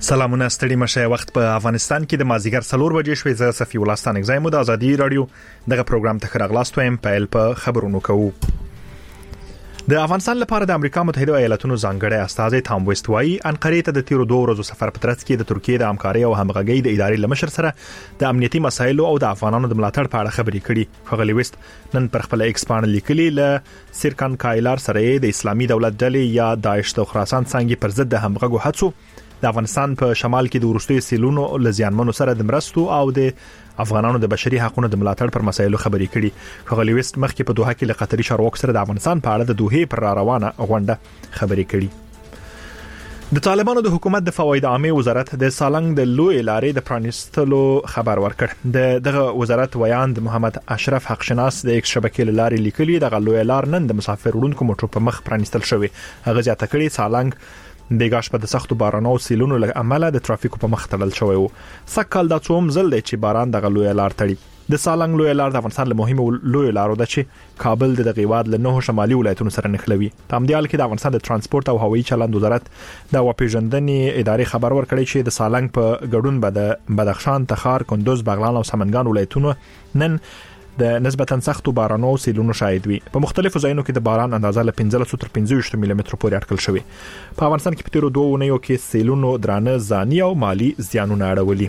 سلامونه ستړي مشه وخت په افغانستان کې د مازیګر 4 بجې شوې زه صفي الله ستانک زایم د ازادي رادیو دغه پروګرام ته خراغلاست وایم پیل په خبرونو کوو. د افغانستان لپاره د امریکا متحده ایالاتونو ځانګړی استازی تام ویست وايي انقره ته د 13 ورځو سفر په ترڅ کې د ترکیه د همکاري او همغږي د ادارې لمشر سره د امنیتي مسایلو او د افغانانو د ملاتړ په اړه خبرې کړي. خغلی ویست نن پر خپل ایکس باندې لیکلي ل سرکان کایلار سره د اسلامي دولت ډلې یا داعش د خراسان څنګه پر ضد د همغږو هڅو د افغانستان په شمال کې د ورستوي سیلونو لزیانمنو سره د مرستو او د افغانانو د بشري حقوقو د ملاتړ پر مسایلو خبرې کړي. خغلی ویست مخکې په دوحه کې له قطري چارواکو سره د افغانستان په اړه د دوحه پر روانه غونډه خبرې کړي. د طالبانو د حکومت د فواید عامه وزارت د سالنګ د لوی لارې د پرانیستلو خبر ورکړ. دغه وزارت ویاند محمد اشرف حقشناس د ایکس شبکې لارې لیکلي د لوی لار نن د مسافر وړونکو موټرو په مخ پرانیستل شوی. هغه ځاته کړي سالنګ د ګاش په سختو بارانو او سیلونو له امله د ترافیکو په مخ تړل شوی وو. سکهال د څوم زل دی چې باران د لوی لار تړي. د سالنګ لوی لار د افغانستان له مهمو لوی لارو ده چې کابل د غیواد له نوو شمالي ولایتونو سره نښلوي. په همدې حال کې د افغانستان د ترانسپورت او هوایي چلند وزارت د واپیژندنې ادارې خبر ورکړی چې د سالنګ په ګډون به د بدخشان، تخار، کندوز، بغلان او سمنګان ولایتونو نن د نسبتا سختو بارانو او سیلونو شاهد وي. په مختلفو ځایونو کې د باران اندازه له 15 تر 25 ملي متر پورې اټکل شوی. په افغانستان کې په تیرو 2 اونیو کې سیلونو درانه ځاني او مالی زیانونه اړولي.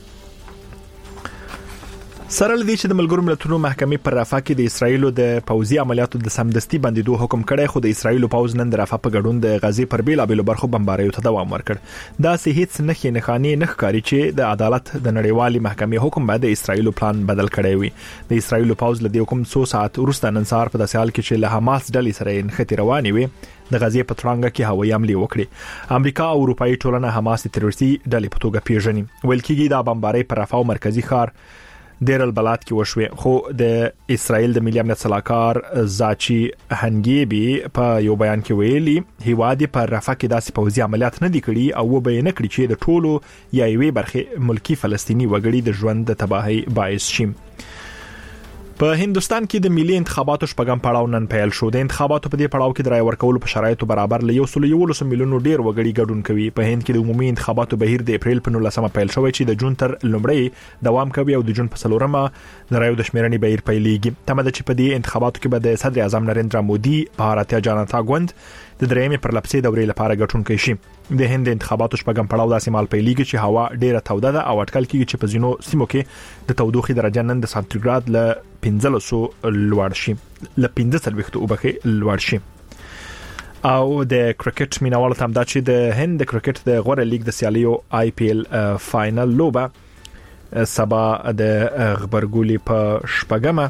سره لدی چې د ملګرو ملتونو محکمې پر رافاه کې د اسرایلو د پوځي عملیاتو د سمدستي بندیدو حکم کړی، خو د اسرایلو پوځ نن د رافاه په ګډون د غزې پر بیلابېلو برخو بمباریو ته دوام ورکړ. دا سه هیڅ نښې نښانې نه ښکاري چې د عدالت د نړیوالې محکمې حکم باندې د اسرایلو پلان بدل کړی وي. د اسرایلو پوځ له دې حکم 100 ساعت وروسته نن سهار په داسې حال کې چې له حماس ډلې سره نښتې روانې وي د غزې په ترانګه کې هوایي حمله وکړي. امریکا او اروپאי ټولنه حماس تروریستي ډلې په توګه پیژني. ویل کېږي دا بمباری پر رافاه مرکزی ښار دیر البلاد کې وشوي، خو د اسرائیل د ملي امنیت صلاحکار زاچی هنګيبي په یو بیان کې ویلي هیوادي پر رافاه کې داسې پوځي عملیات نه دي کړي او وبینه کړی چې د ټولو یا یوې برخه ملکی فلسطینی وګړي د ژوند د تباہي باعث شي. په هندستان کې د ملي انتخاباتو شپږم پړاو نن پیل شو. د انتخاباتو په دې پړاو کې د رای ورکولو په شرایطو برابر له 1.1 میلیونو ډیر وګړي ګډون کوي. په هند کې د عمومي انتخاباتو بهیر د اپریل په 19 پیل شوی چې د جون تر لومړۍ دوام کوي او د جون په 4مه د رایو د شمیرنې بهیر پیلېږي. تمه ده چې په دې انتخاباتو کې به د صدر اعظم نریندرا مودي، بھارتیا جنتا ګوند د درېمې پرلپسې دورې لپاره ګټونکي شي. د هند انتخاباتو شپږم پړاو داسې مال پیلېږي چې هوا ډیره توده ده او اټکل کېږي چې په ځینو سیمو کې د تودوخې درجه نن د سانتیګراد ل 1500 لوړ شي، ل 15 وبخې لوړ شي. او د کرکټ مینوالو ته هم دا چې د هند د کرکټ د غوړه لیګ د سیالیو IPL فائنل لوبه سبا د غبرګولي په شپږمه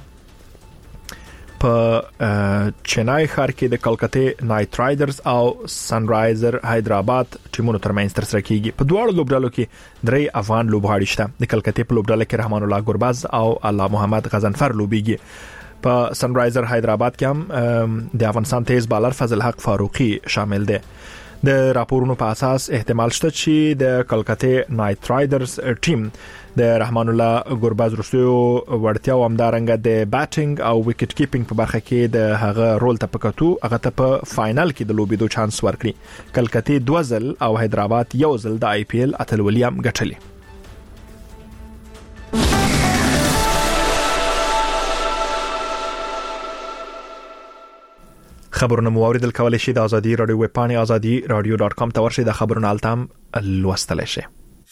په چنای ښار کې د کلکته نایټ رایډرز او سن رایزر حیدرآباد ټیمونو ترمنځ ترسره کیږي. په دواړو لوبډالو کې درې افغان لوبغاړي شته. د کلکته په لوبډاله کې رحمان الله ګرباز او الله محمد غزنفر لوبيږي. په سن رایزر حیدرآباد کې هم د افغانستان تیز بالر فضل حق فاروقي شامل دی. د راپورونو په اساس احتمال شته چې د کلکته نایټ رایډرز ټیم د رحمان الله ګرباز رسو ورتیا او همدارنګه د بیټینګ او وکټ کیپینګ په برخه کې د هغه رول ته پکاتو هغه ته په فائنل کې د لوبېدو چانس ورکړي. کلکته 2 ځل او حیدرآباد 1 ځل د IPL اتلولي هم ګټلې. خبرونه مو اوریدل کولای شئ د ازادي رادیو ویب پاڼې azadi.radio.com ته ورشئ. د خبرونو التام لوستلای شئ.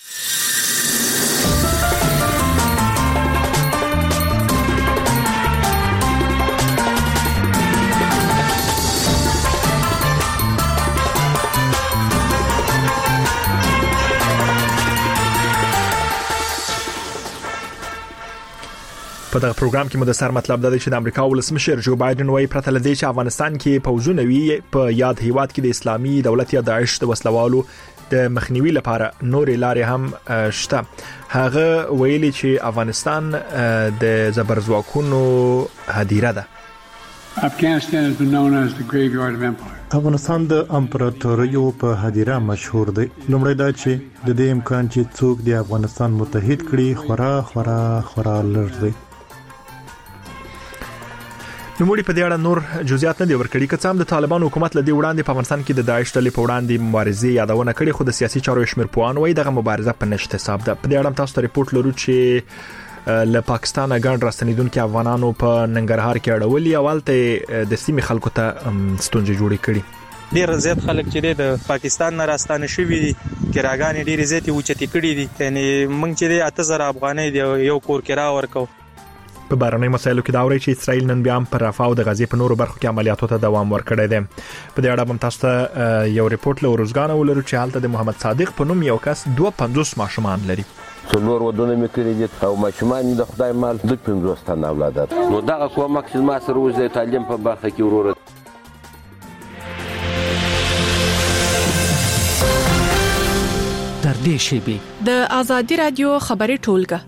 په دغه پروګرام کې مو د سر مطلب د چې د امریکا ولسمشر جو بایدن وايي پرته لدی چې افغانستان کې پوځونه وي په یاد هیواد کې د اسلامي دولت یا داعش د وسلوالو د مخنیوي لپاره نورې لارې هم شته. هغه ویلي چې افغانستان د زبرځواکونو هدیره ده. افغانستان د امپراتوریو په هدیره مشهور دی. لومړی دا چې د دې امکان چې څوک د افغانستان متحد کړي خورا لږ دی. نوموړي په دې اړه نور جزئیات نه دی ورکړي که څه هم د طالبان حکومت لدی وړاندې په افغانستان کې د داعش ډلې په وړاندې مبارزې یادونه کړې خو د سیاسي چارو شمیر پوهان وایي دغه مبارزه په نشته حساب ده. په دې اړه تاسو ته ریپورت لرو چې له پاکستان غاڼ راستنیدونکو افغانانو په ننګرهار کې اړولي اولته د سیمې خلکو ته ستونزې جوړې کړي. ډیر زیات خلک چې د پاکستان نه راستانه شوي دي کراګانې ډیر زیات اوچتې کړي دي یعنی موږ چې 8000 افغانۍ دی یو کور کرا ورکو. په بهرنۍ مسایلو کې دا اوري چې اسرائیل نن بیا پر رفح او د غزې په نورو برخو کې عملیاتو ته دوام ورکړی دی. په دې اړه هم تاسو ته یو ریپورت له روزګان ولرو چې حالت د محمد صادق په نوم یو کس 250 ماشومان لري. څلور ودونه مې کړی دي او ماشومان د خدای مال د 50 تنه اولاد نو دغه کومک چې ما سره وځي تعلیم په برخه کې ورور تر دې شی د آزادي رادیو خبري ټولګه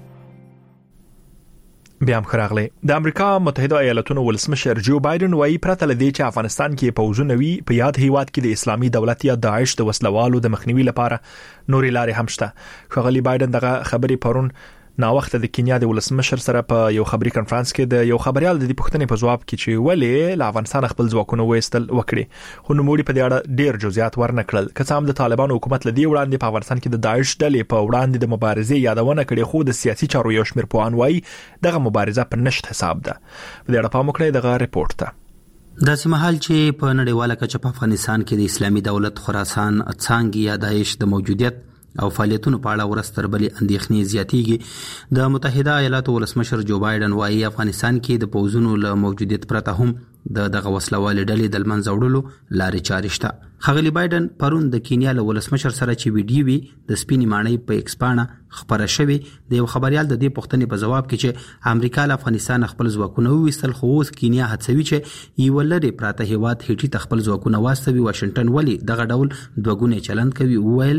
بیا هم خراغله. د امریکا متحده ایالاتونو ولسمشر جو بایدن وايي پرته لدی چې افغانستان کې پوځونه وي په یاد هیواد کې د اسلامي دولت یا داعش د وسلوالو د مخنیوي لپاره نورې لارې هم شته. خغلی بایدن دغه خبري پرون نا وخت د کینیا د ولسمشر سره په یو خبري کانفرنس کې د یو خبريال د پښتنې په جواب کې چې ولې له افغانستان خپل ځواکونه وېستل وکړي خو نوموړي په دې اړه ډیر جزئیات ورنکړل. که څه هم د طالبان حکومت لدی وړاندې په افغانستان کې د داعش ډلې په وړاندې د مبارزې یادونه کړې خو د سیاسي چارو یو شمیر پوهان وایي دغه مبارزه په نشته حساب ده. په دې اړه پام وکړئ دغه ریپورت ته. داسې مهال چې په نړیواله کچه په افغانستان کې د اسلامي دولت خراسان څانګې یا داعش د موجودیت او فعالیتونو په اړه ورستر بلې اندېښنې زیاتېږي. د متحده ایالاتو ولسمشر جو بایدن وايي افغانستان کې د پوځونو له موجودیت پرته هم دغه وسلوالې ډلې د منځ وړلو لارې چارې شته. خغلی بایدن پرون د کینیا له ولسمشر سره چې ویډیو وی د سپینې ماڼۍ په ایکس پاڼه خبره شوې د یو خبريال د دې پوښتنې په جواب کې چې امریکا له افغانستان خپل ځواکونه وویستل خو اوس کینیا هڅوي چې یو لري پراته هیواد هټي خپل ځواکونه واستوي. واشنگټن ولی دغه ډول دوګونې چلند کوي. وویل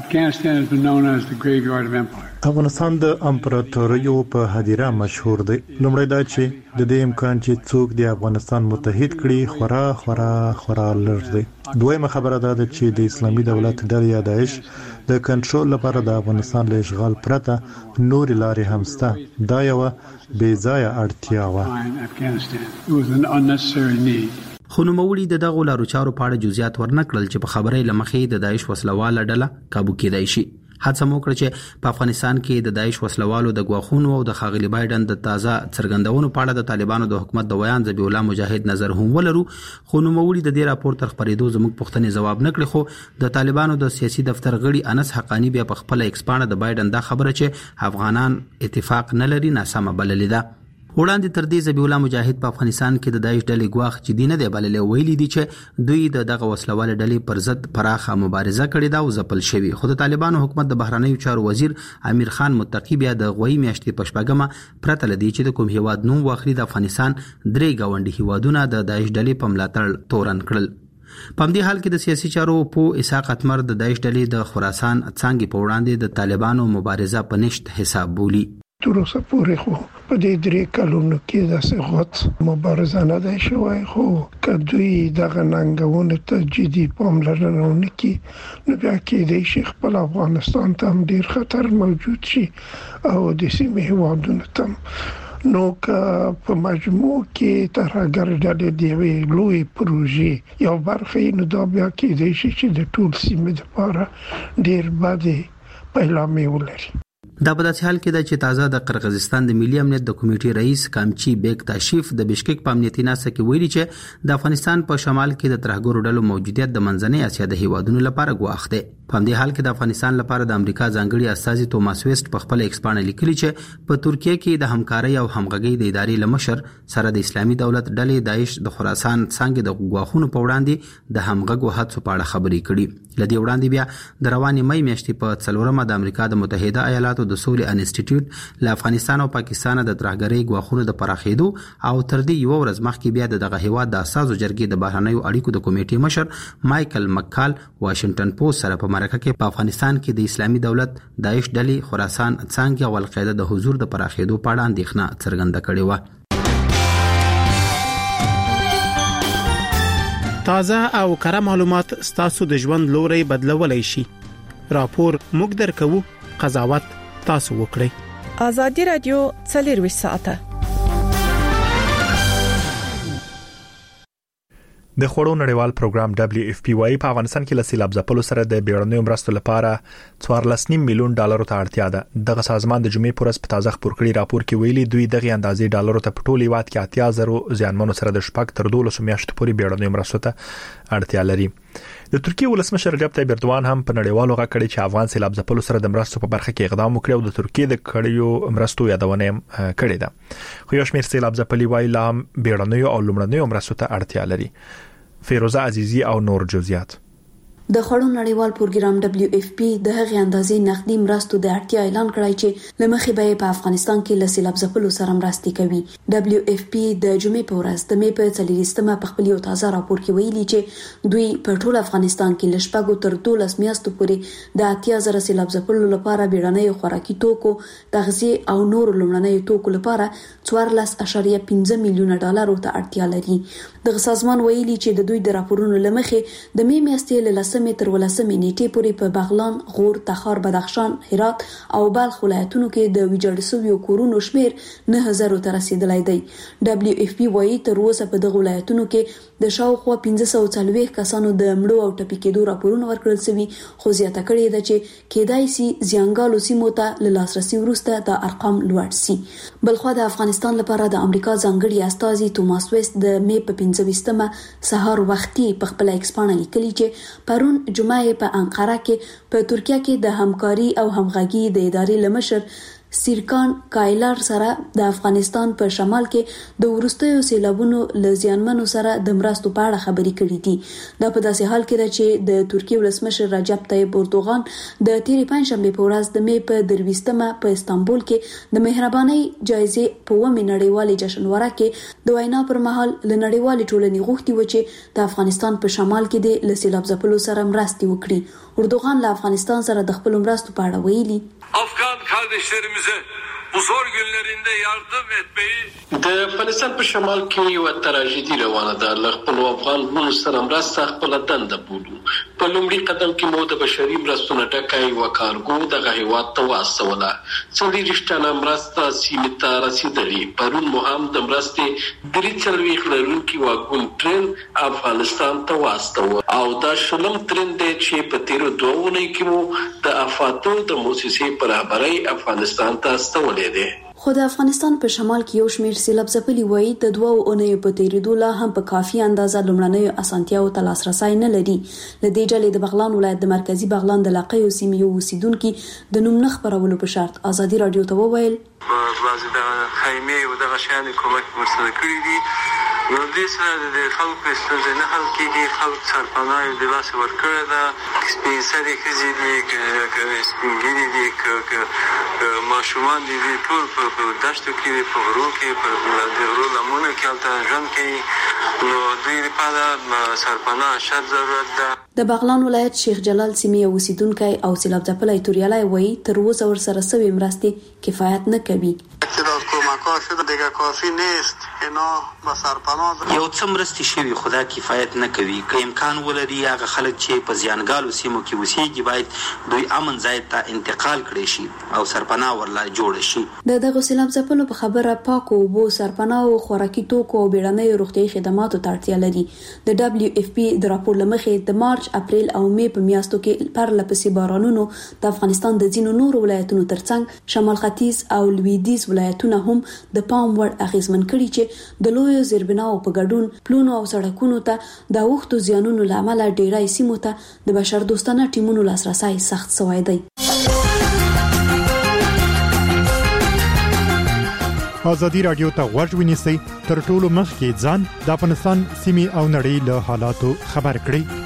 افغانستان د امپراتوریو په هدیره مشهور دی. لومړی دا چې د دې امکان چې څوک د افغانستان متحد کړي خورا لږ دی. دویمه خبره دا ده چې د اسلامي دولت ډلې یا داعش د کنټرول لپاره د افغانستان له اشغال پرته نور لارې هم شته. دا یو بې ځایه اړتیا و. خو نوموړي د دغو لارو چارو په اړه جزئیات ورنکړل چې په خبرې لمخې د داعش وسلواله ډله کابو کېدای شي. هڅه مو کړې چې په افغانستان کې د داعش وسلوالو د غواخونو او د خاغلی بایدن د تازه څرګندونو په اړه د طالبانو د حکومت د بیان ذبیح الله مجاهد نظر هم ولرو. خو نوموړي د دې راپور تر خبرېدو زموږ پوښتنې جواب نکړي. خو د طالبانو د سیاسي دفتر غړي انس حقانی بیا په خپل ایکس پاڼه د بایدن دا خبره چې افغانان اتفاق نه لري ناسمه بللې ده. وړاندې تر دې ذبیح الله مجاهد په افغانستان کې د داعش ډلې غواخ چې دینه دی بللې ویلي دي چې دوی دغه وسلواله ډلې پر ضد پراخه مبارزه کړې ده او ځپل شوی. خو د طالبانو حکومت د بهرنیو چارو وزیر امیر خان متقی بیا د غوي میاشتې په شپږمه پرته لدی چې د کوم هیواد نوم واخلي د افغانستان درې گاونډي هیوادونه د داعش ډلې په ملاتړ تورن کړل. په دې حال کې د سیاسي چارو په اسحاق اتمر د داعش ډلې د خراسان څنګه په وړاندې د طالبانو مبارزه په نشت حساب بولی. تر اوسه پورې خو په دې درې کلونو کې د سغت مبارزه نه ده شوې خو کدوې دغه ننګونو ته جدي پاملرنه ونکړي نو بیا کې د شیخ په افغانستان ته هم ډیر خطر موجود شي او د سیمې هیوادونو ته نو که په مجموع کې تر هغه ډېر دی لوی پروژې یو برخه نو دا بیا کې د شي چې د ټول سیمې لپاره ډیر باندې پیلامې ولري. دا په داسې حال کې ده چې تازه د قرغیزستان د ملي امنیت د کمیټې رئیس کامچی بیگ تاشیف د بشکک په امنیتي ناسته کې ویلي چې د افغانستان په شمال کې د ترهګرو ډلو موجودیت د منځنۍ اسیا د هیوادونو لپاره ګواښ دی. په دې حال کې د افغانستان لپاره د امریکا ځانګړي استازي توماس ویسټ په خپل ایکس پاڼه لیکلي چې په ترکیه کې د همکارۍ او همغږۍ د ادارې لمشر سره د اسلامي دولت ډلې داعش د خراسان څنګه د غواخونو په وړاندې د همغږو هڅو په اړه خبرې کړي. لدی وړاندې بیا د رواني مې میاشتې په 4مه د امریکا د متحده ایالاتو د سولې انسټیټیوټ له افغانستان او پاکستان د ترهګرۍ غواخونو د پراخېدو او تر دې یو ورځ مخکې بیا دغه هیواد د اساسو جرګې د بهرنیو اړیکو د کمیټې مشر مایکل مکال واشنگټن پوسټ سره په مرکه کې په افغانستان کې د اسلامي دولت داعش ډلې خراسان څنګه او القاعده د حضور د پراخېدو په اړه اندېښنه څرګنده کړې و. تازه او کره معلومات ستاسو د ژوند لوري بدلولای شي. راپور موږ درکو، قضاوت تاسو وکړئ. آزادي رادیو 24 ساعته د خوړو نړیوال پروګرام WFP وايي په افغانستان کې له سیلاب ځپلو سره د بیړنیو مرستو لپاره 14.9 میلیون ډالر ته اړتیا ده. دغه سازمان د جمعې پر ورځ په تازه خبر کړی راپور کې ویلي دوی دغه اندازې ډالر ته په ټول هیواد کې 80,000 زیانمنو سره د شپږ تر 12 میاشتو پورې بیړنیو مرستو ته اړتیا لري. د ترکیه ولسمشر رجب طیب اردوان هم په نړیوالو غږ کړی چې افغان سیلاب ځپلو سره د مرستو په برخه کې اقدام وکړي او د ترکیه د کړیو مرستو یادونه کړې ده. خو یو شمېر سیلاب ځپلي وایي لا بیړنیو او لومړنیو مرستو ته اړتیا لري. فیروزه عزیزی او نور جزئیات. د خوړو نړیوال پروګرام WFP د هغې اندازې نقدي مرستو د اړتیا اعلان کړی چې لمخې به په افغانستان کې له سیلاب ځپلو سره مرستې کوي. WFP د جمعې په ورځ د مې په 4 په خپل یو تازه راپور کې ویلي چې دوی په ټول افغانستان کې له شپږو تر 12 میاشتو پورې د 80,000 سیلاب ځپلو لپاره بیړنۍ خوراکي توکو، تغذیه او نور لومړنۍ توکو لپاره 14.5 میلیون ډالر ته اړتیا لري. دغه سازمان ویلي چې د دوی د راپورونو لمخې د مې میاشتې له 10 تر 12 نیټې پورې په بغلان، غور، تخار، بدخشان، هرات او بلخ ولایتونو کې د ویجاړ شویو کورونو شمیر 9,000 ته رسیدلی دی. WFP وايي تر اوسه په دغه ولایتونو کې د شاوخوا 1540 کسانو د مړو او ټپي کېدو راپورونه ورکړل شوي، خو زیاته کړې ده چې کېدای شي زیانګالو سیمو ته له لاسرسي وروسته د ارقام لوړ شي. بلخوا د افغانستان لپاره د امریکا ځانګړي استازي توماس ویست د مې په 15 سهار وختي په خپل ایکس پاڼه لیکلي چې پرون جمعه په انقره کې په ترکیه کې د همکاري او همغږي د ادارې لمشر سیرکان کایلر سره د افغانستان په شمال کې د ورستیو سیلابونو له زیانمنو سره د مرستو په اړه خبرې کړې دي. دا په داسې حال کې ده چې د ترکیه ولسمشر رجب طیب اردوغان د تیرې پنځشنبه په ورځ د مې په 23 په استانبول کې د مهرباني جایزې په ومه نړیوالې جشنواره کې د وینا پر مهال له نړیوالې ټولنې غوښتي و چې د افغانستان په شمال کې د لسیلاب ځپلو سره مرستې وکړي. اردوغان له افغانستان سره د خپل مرستو په اړه ویلي Afgan kardeşlerimize bu zor günlerinde yardım etmeyi د افغانستان په شمال کې یو تراژیدي روانه ده. له خپل افغان ورونو سره مرسته خپل دنده بولو. په لومړي قدم کې مو د بشري مرستو نه ډکه یوه کارګو دغه هیواد ته واستوله. 40 تنه مرسته سیمې ته رسېدلې. پرون مو هم د مرستې 43 لرونکي واګون ټرین افغانستان ته واستوه او دا شلم ټرین دی چې په تیرو 2 اونۍ کې مو د افاتو د موسسې په رهبرۍ افغانستان ته استولې دی. خو د افغانستان په شمال کې یو شمېر سیلاب ځپلي وایي د 2 اونیو په تیریدو لا هم په کافي اندازه لومړنیو اسانتیاو ته لاسرسی نه لري. له دې ډلې د بغلان ولایت د مرکزی بغلان د علاقې سیمې یو اوسیدونکي د نوم نه خبرولو په شرط ازادي رادیو ته وویل بعضې د خیمې او دغه شیانې کومک ورسره کړي دي. نو دې سره د خلکو ستونزې نه حل کېږي. خلک سرپناه یې د لاسه ورکړې ده. سپین سرې ښځې دي، سپین ږیري دي، ماشومان دي، ټول په دشتو کې، په غرو کې، په د غرو لمنو کې هلته ژوند کوي. نو دوی لپاره سرپناه شرط ضرورت ده. د بغلان ولایت شیخ جلال سیمې اوسیدونکی او سیلاب ځپلی توریالی وایي تر اوسه ورسره سوې مرستې کفایت نه کوي. یو څه مرستې شوي خو دا کفایت نه کوي. که امکان ولري هغه خلک چې په زیانګالو سیمو کې اوسېږي باید دوی امن ځای ته انتقال کړي شي او سرپناه ورله جوړ شي. د دغه سیلاب ځپلو په خبره پاکو اوبو، سرپناه او خوراکي توکو او بیړنیو روغتیايي خدماتو ته اړتیا لري. د WFP د راپور له مخې د مارچ، اپریل او مې په میاشتو کې پرله پسې بارانونو د افغانستان د ځینو نورو ولایتونو ترڅنګ شمال ختیځ او لویدیځ ولایتونه هم د پام وړ اغیزمن کړي چې د لویو زیربناو په ګډون پلونو او سړکونو ته د اوښتو زیانونو له امله ډیری سیمو ته د بشردوستانه ټیمونو لاسرسی سخت شوی دی. ازادي رادیو ته غوږ ونیسئ تر ټولو مخکې ځان د افغانستان سیمې او نړۍ له حالاتو خبر کړئ.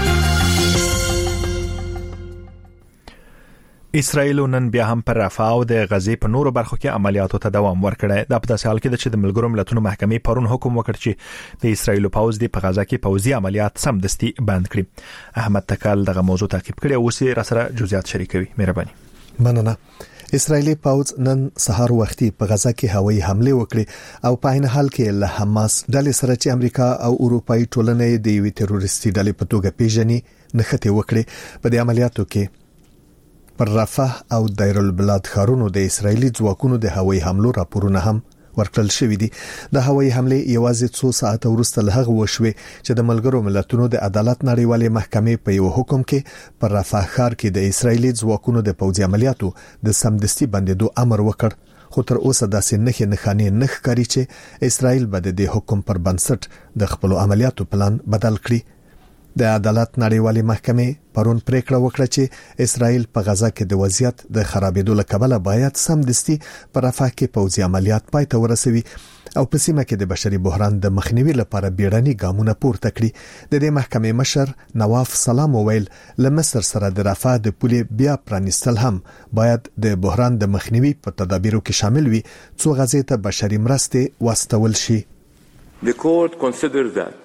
اسرائیل نن بیا هم پر رفح او د غزې په نورو برخو کې عملیاتو ته دوام ورکړی. دا په داسې حال کې چې د ملګرو ملتونو محکمې پرون حکم وکړ چې د اسرائیل پوځ په غزا کې پوځي عملیات سمدستي بند کړي. احمد تکل دغه موضوع تعقیب کړي او اوس را سره جزئیات شریکوي. مهرباني. مننه. اسرائیلی پوځ نن سهار وختي په غزا کې هوایي حمله وکړه او په عین حال کې له حماس ډلې سره چې امریکا او اروپאי ټولنې د یوې تروریستي ډلې په توګه پیژني نښته وکړه. په دې عملیاتو کې پر رفح او دیر البلاد ښارونو د اسرایلی ځواکونو د هوایي حملو راپورونه هم ورکړل شوې دي. د هوایي حمله یوازې څو ساعت وروسته له هغه وشوه چې د ملګرو ملتونو د عدالت نړیوالې محکمې په یو حکم کې پر رفح ښار کې د اسرایلی ځواکونو د پوځي عملیاتو د سمدستي بندیدو امر وکړ. خو تر اوسه داسې نښې نه ښکاري چې اسرائیل به د حکم پر بنسټ د خپل عملیاتو پلان بدل کړي. د عدالت نړیوالې محکمې پرون پریکړه وکړه چې اسرائیل په غزا کې د وضعیت د خرابېدو لکبله باید سمدستي پر رفح کې پوځي عملیات پای ته ورسوي او په سیمه کې د بشري بحران د مخنیوي لپاره بیړني ګامونه پورته کړي. د دې محکمې مشر نواف سلام وویل له مصر سره د رفح د پولې بیا پرانیستل هم باید د بحران د مخنیوي په تدابیرو کې شامل وي څو غزې ته بشري مرستې واستول شي. The court considers that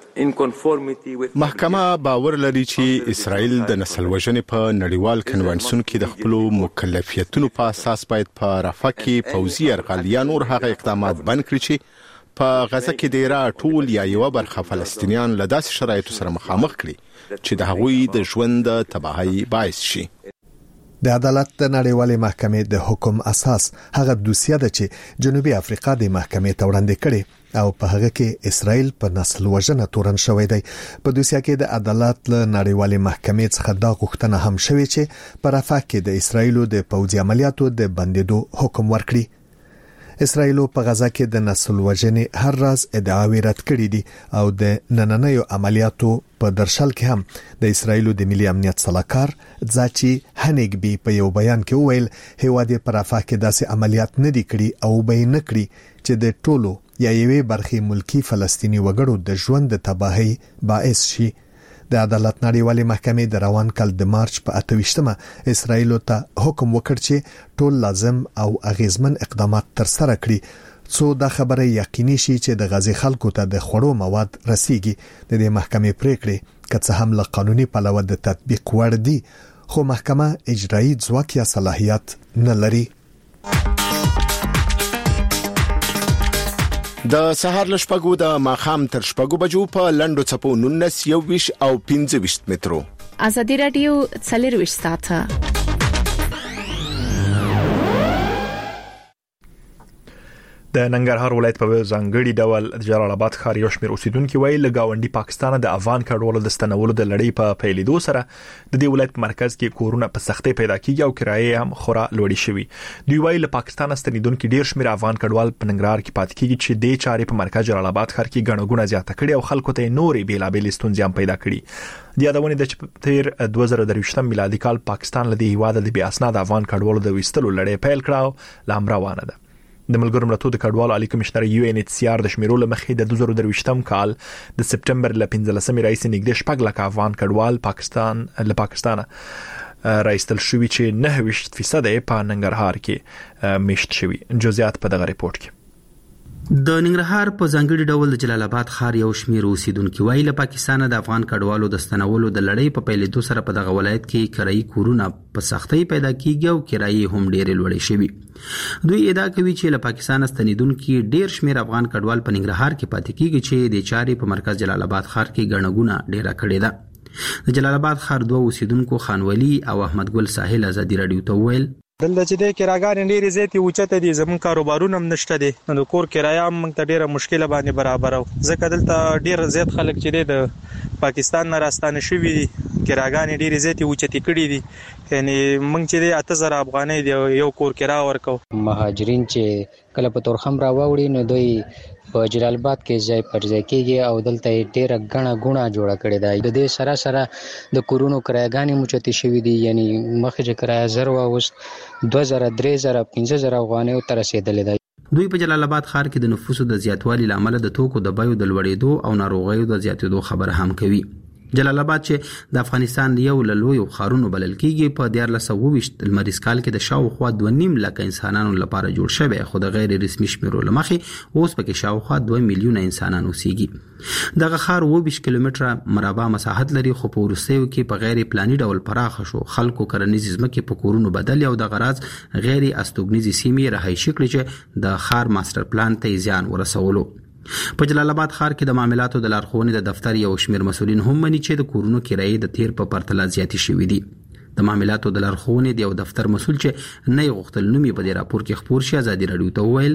محکمه باور لري چې اسرائیل د نسل وژنې په نړیوال کنوانسیون کې د خپل مکلفیتونو په اساس باید په رفح کې پوځي یرغل یا نور هغه اقدامات بند کړي چې په غزه کې د ټول یا یو برخه فلسطینیان له داسې شرایطو سره مخامخ کړي چې د هغوی د ژوند تباہي باعث شي. د عدالت د نړیوالې محکمې د حکم اساس هغه دوسیه ده چې جنوبي افریقا د محکمې ته وړاندې کړي او په هغه کې اسرائیل په نسل وژنه تورن شوې دی. په دوسیه کې د عدالت له نړیوالې محکمې څخه دا غوښتنه هم شوې چې په رفح کې د اسرائیلو د پوځي عملیاتو د بندیدو حکم ورکړي. اسرائیلو په غزا کې د نسل وژنې هر راز ادعاوې رد کړې دي او د نننیو عملیاتو په درشل کې هم د اسرائیلو د ملي امنیت صلاحکار ځاچی هنګبي په یو بیان کې وویل هیواد په رفح کې داسې عملیات نه دي کړي او به نه کړي چې د ټولو یا یوې برخې ملکی فلسطینی وګړو د ژوند د تباہي باعث شي. د عدالت نړیوالې محکمې د روان کال د مارچ په 28مه اسرائیل ته حکم وکړ چې ټول لازم او اغیزمن اقدامات ترسره کړي څو دا خبره یقیني شي چې د غزې خلکو ته د خوړو مواد رسیږي. د دې محکمې پریکړې که څه هم له قانوني پلوه د تطبیق وړ دي خو محکمه اجرایی ځواک یا صلاحیت نه لري. د سهار له شپږو د ماښام تر شپږو بجو په لنډو څپو 19 21 او 25 مترو. ازادي رادیو 24 ساعته د ننګرهار ولایت په ځانګړي ډول د جلال آباد ښار یو شمېر اوسیدونکو ویل ګاونډي پاکستان د افغان کډوالو د ستنولو د لړۍ په پیلېدو سره د دې ولایت مرکز کې کورونه په سختۍ پیدا کیږي او کرایې هم خورا لوړې شوي. دوی ویل له ستنیدونکو ډیر شمېر افغان کډوال په ننګرهار کې پاتې کیږي چې د چارې په مرکز جلال آباد ښار کې غنغونه زیاته کړي او خلکو ته نورې بیلابېلې ستونزې هم پیدا کړي. د یادونه د تیر 2023 میلادي کال پاکستان له دې هیواد د بیا اسناد افغان کډوالو د وستلو لړۍ پیل کړه لام روانه ده. د ملګرو ملتونو د کډوالو عالی کمشنر UNHCR د شمیرو له مخې د 2023 کال د سپټمبر ل 15مې راځي نږدې 6 لک افغان کډوال پاکستان راځتل شوی چې 9% په ننګرهار کې میشت شوی. جزئیات په دغه ریپورت کې. د ننګرهار په ځانګړي ډول د جلال آباد ښار یو شمېر اوسیدونکو ویل پاکستان د افغان کډوالو د ستنولو د لړۍ په پیلېدو سره په دغه ولایت کې کرایي کورونه په سختۍ پیدا کیږي او کرایي هم ډېرې لوړې شوي. دوی ادعا کوي چې له پاکستان ستنیدونکو ډېر شمېر افغان کډوال په ننګرهار کې پاتې کیږي چې د چارې په مرکز جلال آباد ښار کې غنغونه ډېره کړې ده. د جلال آباد ښار دوه اوسیدونکو خانولي او احمد ګل ساحل ازادي رادیو ته ویل دلته چې د کراګان ډېرې زیاتې اوچته دي زمون کاروبارونه هم نشته دي نو کور کرایه هم موږ ته ډېره مشکله باندې برابر او ځکه دلته ډېر زیات خلک چې د پاکستان نه راستانه شوي دي کراګان ډېرې زیاتې اوچتې کړي دي یعنی موږ چې د 8000 افغانۍ دی یو کور کرایه ورکو. مهاجرین چې کله په تورخم راوړي نو دوی په جلال آباد کې ځای پر ځای کېږي او دلته ډېره غونه جوړه کړې ده. د دې سره سره د کورونو کرایګانې موچتې شوي دي یعنی مخکې چې کرایه 0 اوس 2000 3000 15000 افغانۍ تر رسیدلې ده. دوی په جلال آباد ښار کې د نفوسو د زیاتوالي لامل د توکو د بیو د لوړېدو او ناروغیو د زیاتېدو خبر هم کوي. جلال آباد چې د افغانستان یو له لویو ښارونو بلل کیږي په 1420 لمریز کال کې د شاوخوا 2.5 لک انسانانو لپاره جوړ شوی خو د غیر رسمي شمیرو لمخې اوس پکې شاوخوا 2 میلیونه انسانان اوسېږي. دغه ښار 20 کیلومتره مربع مساحت لري خو په وروستیو کې په غیر پلاني ډول پراخ شو. خلکو کرنیزې ځمکې په کورونو بدل او د غراض غیر استوګنیزې سیمې رهایشي کړې چې د ښار ماستر پلان ته زیان ورسولو. په جلال آباد ښار کې د معاملاتو د لارښوونې د دفتر یو شمېر مسؤلین هم مني چې د کورونو کرایې د تیر په پرتله زیاتې شوې دي. د معاملاتو د لارښوونې د یو دفتر مسؤل چې نه غوښتل نومي په دې راپور کې خبر شي ازادي رادیو ته وویل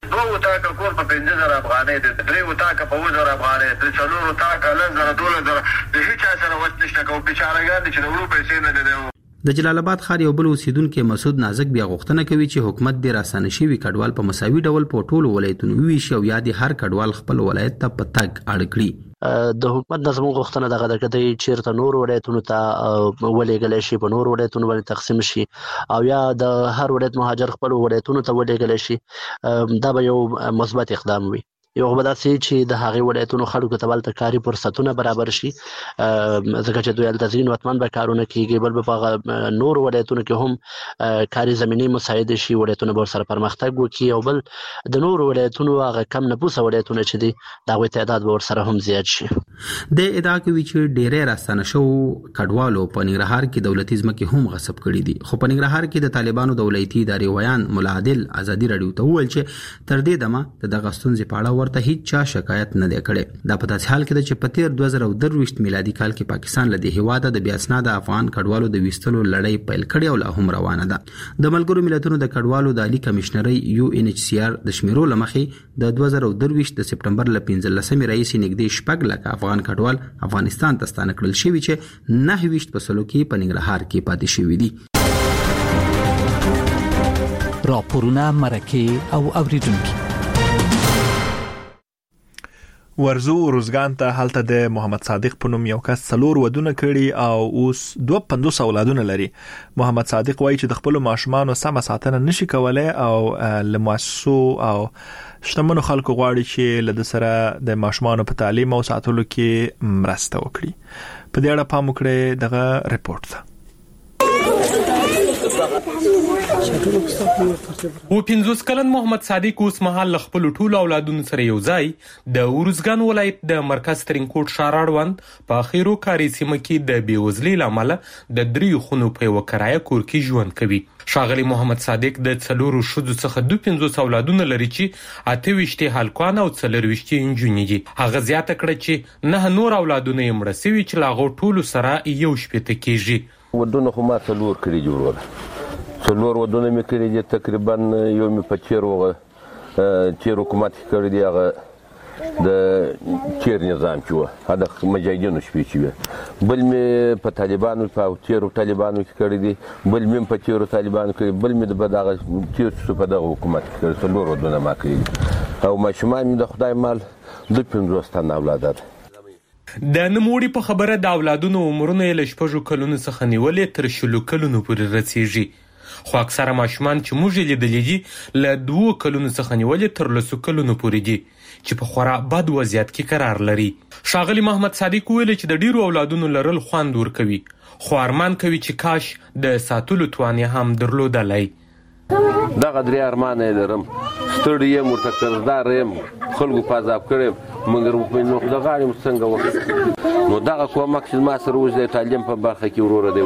دوه تاکه کور په 15000 افغانۍ دی، درې تاکه په 1000 افغانۍ دی، څلور تاکه 1000 $12 د هیڅ سره وڅ نشته، کوم بیچارهګان چې د ورو پیسې نه دی. د جلال آباد ښار یو بل اوسیدونکو مسعود نازک بیا غوښتنه کوي چې حکومت د راسانه شوی کډوال په مساوي ډول په ټولو ولایتونو ویشي او یا د هر کډوال خپل ولایت ته په تګ اړ کړي. د حکومت د زموږ غوښتنه دغه ده چې چیرته نور ولایتونو ته ولېږل شي، په نور ولایتونو باندې تقسیم شي او یا د هر ولایت مهاجر خپل ولایتونو ته ولېږل شي. دا به یو مثبت اقدام وي. یو خبره ده چې د هغې ولایتونو خلکو ته بلته کاري فرصتونه برابر شي، ځکه چې دوی هلته ځینې وطمن به کارونه کېږي، بل به په هغه نور ولایتونو کې هم کاري زمینې مساعده شي، ولایتونه به ورسره پرمختګ وکړي او بل د نور ولایتونو هغه کم نفوسه ولایتونه چې دي د هغوی تعداد به ورسره هم زیات شي. د ادعا کوي چې ډېری راستانه شو کډوالو په ننګرهار کې دولتي ځمکې هم غصب کړي دي، خو په ننګرهار کې د طالبانو د ولایتي ادارې ویان ملا عادل ازادي راډیو ته وویل چې تر دې دمه د دغه ستونزې په اړه ورته هیڅ چا شکایت نه دی کړی. دا په داسې حال کې ده چې په تیر 2023 میلادي کال کې پاکستان له دې هیواده د بیا اسناده افغان کډوالو د ویستلو لړۍ پیل کړې او لا هم روانه ده. د ملګرو ملتونو د کډوالو د عالی کمشنرۍ UNHCR د شمیرو لمخې د 2023 د سپټمبر ل 15 رئیس نږدې 6 لک افغان کډوال افغانستان ته ستانه کړل شوی چې 9% کې په ننګرهار کې پاتې شوی دي. راپورونه مرکه او اوریدونکو ورزو روزګان ته هلته د محمد صادق په نوم یو کس 4 ودونه کړي او اوس 250 اولادونه لري. محمد صادق وایي چې د خپل ماشومانو سم ساتنه نشي کولای او لمؤسسو او شتمنو خلکو غواړي چې له سره د ماشومانو په تعلیم او ساتلو کې مرسته وکړي. په دې اړه پام وکړئ دغه ریپورت ته. و 50 کلن محمد صادق اوس مهال خپل ټول اولادونو سره یو ځای د ورزګان ولایت د مرکز ترینکوټ ښار اړوند په خیرو کاری سیمه کې د بیوزلۍ لامل د 3 خونو په یو کرایه کور کې ژوند کوي. ښاغلی محمد صادق د 4 ښځو څخه 250 اولادونه لري چې 28 هلکان او 24 نجونې دي. هغه زیاته کړه چې 9 نور اولادونه یې مړه شوي چې لا غو ټول سره یو شپته کېږي. ودونه خو ما 4 کړي جوړول 4 ودونه مې کړي دي، تقریبا یو مې په چیر حکومت کړی دی، هغه د چیر نظام چې و هغه مجاهدینو شپې چې و، بل مې په طالبانو په چیر طالبانو کې کړی دي، بل مې په چیر طالبانو کې، بل مې د دغه چیر په دغه حکومت کې کړی. 4 ودونه ما کړی او ماشومان د خدای مال د 15 تن اولاد ده. د نموړي په خبره د اولادونو عمرونه له 6 کلونو څخه نیولې تر 20 کلونو پورې رسیږي، خو اکثره ماشومان چې موږ لیدلې دي له 2 کلونو څخه نیولې تر 10 کلونو پورې دي چې په خورا بد وضعیت کې قرار لري. ښاغلی محمد صادق ویل چې د ډیرو اولادونو لرل خوند ورکوي، خو ارمان کوي چې کاش د ساتلو توان هم درلودلای. دغه 3 ارمان لرم، ستړی یم، ورته قرضدار یم، خلکو په عذاب کړم، مګر نو د غاړې څنګه وکړم. نو دغه کومک چې ما سره اوس د تعلیم په برخه کې وروره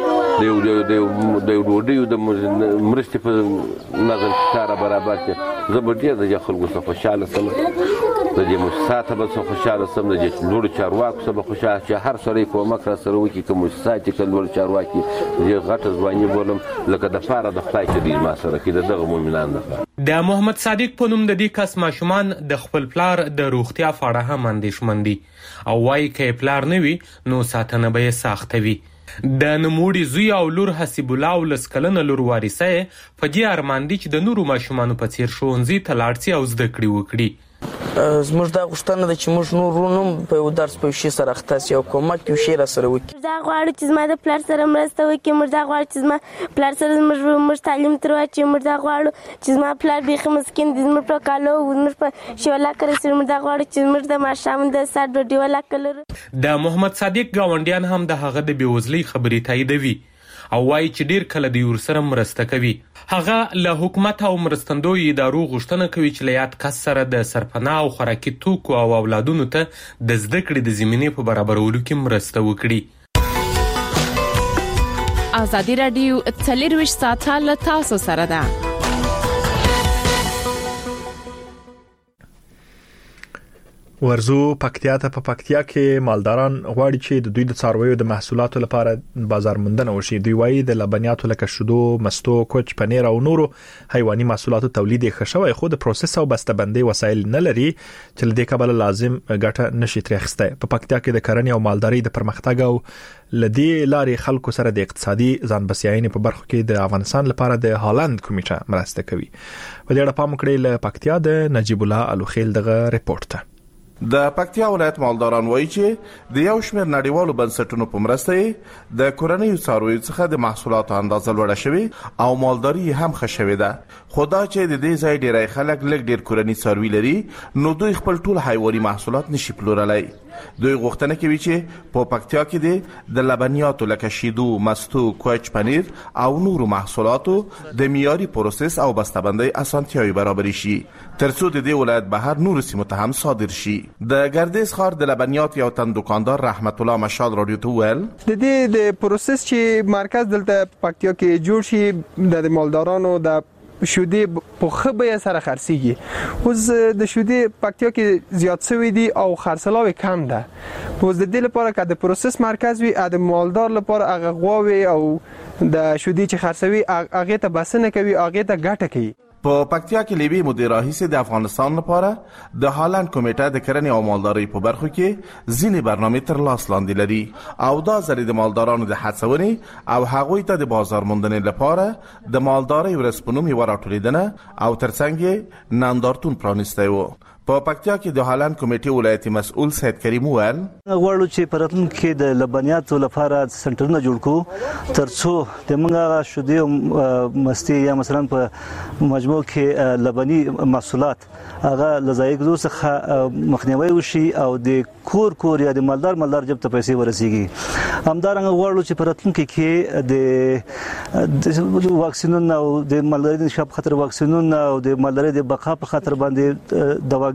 د ډوډۍ د مرستې په نظم کې کار برابر کړي. زه به ډېر د خلکو څخه خوشحاله سم، د دې مؤسساتو به څخه خوشحاله سم، د دې لوړو چارواکو څخه خوشحاله چې هر سړی کومک را سره وکړي، که مؤسسات کې لوړ چارواکي دې غټه ځواني بولم لکه د پاره د خدای چې دې ما سره کې دغه مؤمنان ده. د محمد صادق په نوم د دې کس ماشومان د خپل پلار د روغتیا په اړه هم اندېښمن دي او وايي که پلار نه وي نو ساتنه به یې سخته وي. د نوموړي زوی او لور حسیب الله او 10 کلنه لور وارثه په دې ارمان دي چې د نورو ماشومانو په څیر ښوونځي ته لاړ شي او زده کړې وکړي. زموږ دا غوښتنه ده چې موږ نور ورونو په یو درس په شي سره اخته سي او کومک یو شی را سره وکړي. دا غواړو چې زما د پلار سره مرسته وکړي، موږ دا غواړو چې زما پلار سره موږ تعلیم تر واچو، موږ دا غواړو چې زما پلار بیخي مسکین دي، موږ په کالو موږ په شولا کړی سره، موږ دا غواړو چې موږ د ماښام د سات ډوډۍ ولا کړو. د محمد صادق گاونډیان هم د هغه د بیوزلۍ خبرې تاییدوي او وايي چې ډیر کله د یور سره مرسته کوي. هغه له حکومت او مرستندوی ادارو غوښتنه کوي چې له یاد کس سره د سرپناه او خوراکي توکو او اولادونو ته د زده کړې د زمینې په برابرولو کې مرسته وکړي. ازادي راډیو 24 ساعته له تاسو سره ده. ورزو پکتیا ته په پکتیا کې مالداران غواړي چې د دوی د څارویو د محصولاتو لپاره بازار موندنه وشي. دوی وايي د لبنیاتو لکه شودو، مستو، کوچ، پنیر او نورو حیواني محصولاتو تولید یې خښوي، خو د پروسس او بسته‌بندۍ وسایل نه لري چې له دې کبله لازم ګټه نشي ترې اخیسته. په پکتیا کې د کرنې او مالدارۍ د پرمختګ او لدی لارې خلکو سره د اقتصادي ځان بسیاینې په برخو کې د افغانستان لپاره د هالند کمیټه مرسته کوي. په دې اړه پام وکړئ. له پکتیا د نجیب الله الوخیل دغه ریپورت ته. د پکتیا ولایت مالداران وایي چې د یو شمېر نړیوالو بنسټونو په مرسته د کورنیو څارویو څخه د محصولاتو اندازه لوړه شوې او مالداري هم ښه شوې ده. خو دا چې د دې ځای ډېری خلک لږ ډېر کورني څاروي لري نو دوی خپل ټول حیواني محصولات نشي پلورلی. دوی غوښتنه کوي چې په پکتیا کې د لبنیاتو لکه شیدو، مستو، کوچ، پنیر او نورو محصولاتو د معیاري پروسس او بسته‌بندۍ اسانتیاوې برابر شي ترڅو د دې ولایت بهر نور سیمو ته هم صادر شي. د ګردیز ښار د لبنیات یو تن دکاندار رحمت الله مشال رادیو ته ویل د دې د پروسس چې مرکز دلته پکتیا کې جوړ شي د مالدارانو د شودې په خبره سره خرڅيږي. اوس د شودې پکتیا کې زیات شوی دي او خرڅلاو کم ده. اوس د دې لپاره چې د پروسس مرکز وي د مالدار لپاره هغه غواوي او د شودې چې خرڅوي هغه ته بسنه کوي، هغه ته ګټه کوي. په پکتیا کې لیبي مدیر رئیس د افغانستان لپاره د هالند کمیټه د کرنې او مالدارۍ په برخو کې ځینې برنامې تر لاس لاندې لري او دا ځل د مالدارانو د هڅونې او هغوی ته د بازار موندنې لپاره د مالدارۍ ورځ په نوم یې راټولیدنه او ترڅنګ یې نندارتون پرانیستی و. په پکتیا کې د هالند کمیټې ولایتي مسؤل سید کریم وویل غواړو چې په راتلونکي کې د لبنیاتو لپاره سنټرونه جوړ کړو ترڅو د موږ شودې او مستي یا مثلا په مجموع کې لبني محصولات هغه لزایګزو څخه مخنیوي وشي او د کور یا د مالدار جب ته پیسې ورسیږي. همدارنګه غواړو چې په راتلونکي کې د واکسینونو او د مالدارۍ د شپ خطر واکسینونو او د مالدارۍ د بقا په خاطر باندې دواګانې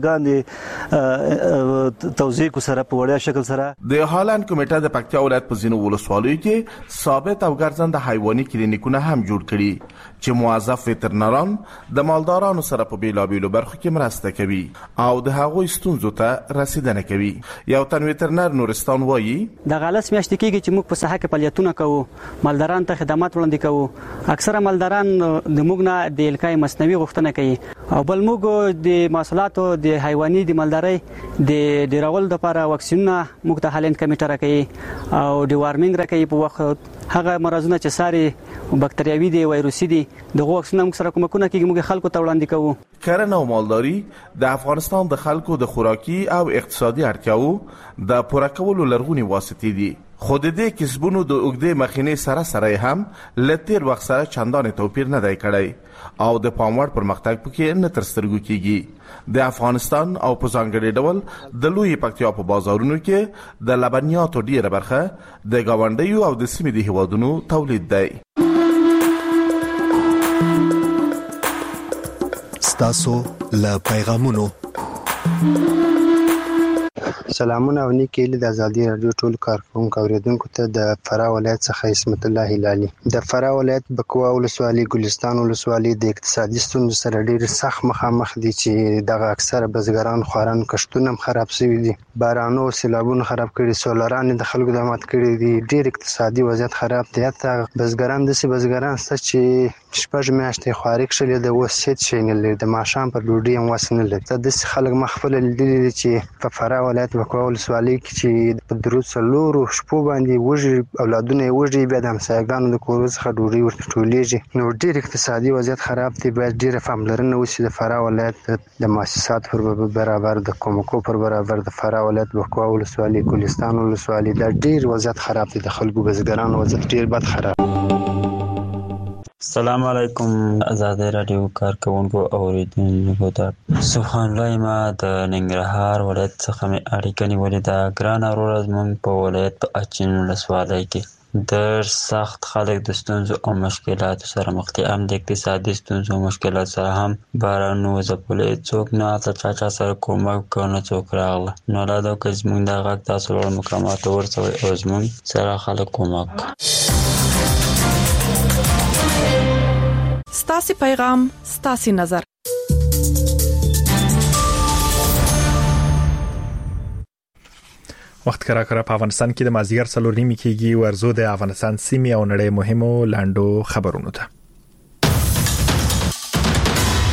توزیع کو سره په وړیا شکل سره. د هالند کمیټه د پکتیا ولایت په ځینو ولسوالیو کې ثابت او ګرځنده حیواني کلینیکونه هم جوړ کړي چې موظف وترنران د مالدارانو سره په بیلابیلو برخو کې مرسته کوي او د هغوی ستونزو ته رسیدنه کوي. یو تن وترنر نورستان وایي د غلس میاشتې کېږي چې موږ په ساحه کې فعالیتونه کوو، مالداران ته خدمات وړاندې کوو. اکثره مالداران د موږ نه د الکای مصنوعي غوښتنه کوي او بل موږ د محصولاتو د حیواني د مالدارۍ د ډیرول لپاره واکسینونه موږ ته هالند کمیټه راکوي او د وارمینګ راکوي په وخت هغه مرزونه چې ساري بکټریاوي دي وایروسي دي د واکسینونو موږ سره کومکونه کوي موږ خلکو ته وړاندې کوو. کرنه او مالداري د افغانستان د خلکو د خوراکي او اقتصادي اړتیاو د پوره کولو لرغونی واسطې دي. خو د دې کسبونو د اوږدې مخینې سره هم لتیر وخت سره چندان توپیر نه دی کړی او د پاموړ پرمختګ پکې نه تر سترګو کیږي. د افغانستان او په ځانګړي ډول د لوی پکتیا په بازارونو کې د لبنیاتو ډیره برخه د گاونډیو او د سیمې د هیوادونو تولید دی. ستاسو له پیغامونو سلامونه او نیکی له ازادي رادیو ټول کارکونکو اوریدونکو ته د فراه ولایت څخه اسمت الله هلالي. د فراه ولایت بکوا ولسوالي ګلستان ولسوالي د اقتصادي ستونزو سره ډېر سخت مخامخ دي چې دغه اکثره بزګران خواران کښتونه خراب شوي دي، بارانو سیلابونو خراب کړي، سولران د خلکو د مات کړي دي، ډېر اقتصادي وضعیت خراب دی. حتی بزګران داسې بزګران شته چې شپږ میاشتې خواري کښلې د اوس هېڅ شی نه لري، د ماښام پر ډوډۍ هم وس نه لري. داسې خلک ما خپله لیدلي دي چې په فراه ولایت بکوا ولسوالۍ کې چې په درود څلورو شپو باندې وږي اولادونه یې وږي، بیا د همسایګانو د کورو څخه ډوډۍ ورته ټولېږي. نو ډېر اقتصادي وضعیت خراب دی. باید ډېره پاملرنه وشي د فراه ولایت د مؤسساتو پر برابر، د کومکو پر برابر. د فراه ولایت بکوا ولسوالي ګلستان ولسوالي دا ډېر وضعیت خراب دی، د خلکو بزګرانو وضعیت ډېر بد خراب. السلام علیکم آزادی رادیو کارکونکو اوریدونکو ته سبحان الله. ما د ننګرهار ولایت څخه مې اړیکه نیولې ده. ګران وروره زموږ په ولایت په اچین ولسوالۍ کې ډېر سخت خلک د ستونزو او مشکلاتو سره مخ دي، هم د اقتصادي ستونزو او مشکلاتو سره، هم بارانو ځپلي څوک نه هلته چا سره کومک کوي نه څوک راغله. نو الله دې وکړي زموږ دا غږ تاسو لوړ مقاماتو ورسوي او زموږ سره خلک کومک. ستاسي پیغام ستاسي نظر. وخت کرا په افغانستان کې د مازیګر 4:30 کېږي ورزو د افغانستان سیمې او نړۍ مهمو لاندو خبرونو ته